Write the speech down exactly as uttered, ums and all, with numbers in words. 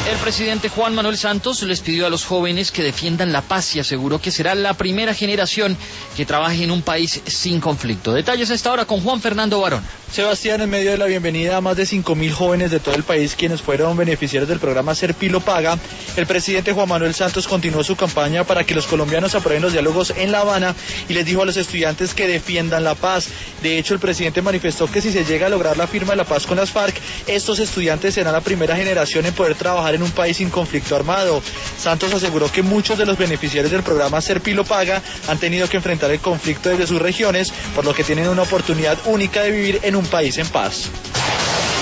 El presidente Juan Manuel Santos les pidió a los jóvenes que defiendan la paz y aseguró que será la primera generación que trabaje en un país sin conflicto. Detalles a esta hora con Juan Fernando Barón. Sebastián, en medio de la bienvenida a más de cinco mil jóvenes de todo el país quienes fueron beneficiarios del programa Serpi lo Paga, el presidente Juan Manuel Santos continuó su campaña para que los colombianos aprueben los diálogos en La Habana y les dijo a los estudiantes que defiendan la paz. De hecho, el presidente manifestó que si se llega a lograr la firma de la paz con las FARC, estos estudiantes serán la primera generación en poder trabajar en un país sin conflicto armado. Santos aseguró que muchos de los beneficiarios del programa Serpi lo Paga han tenido que enfrentar el conflicto desde sus regiones, por lo que tienen una oportunidad única de vivir en un país en paz.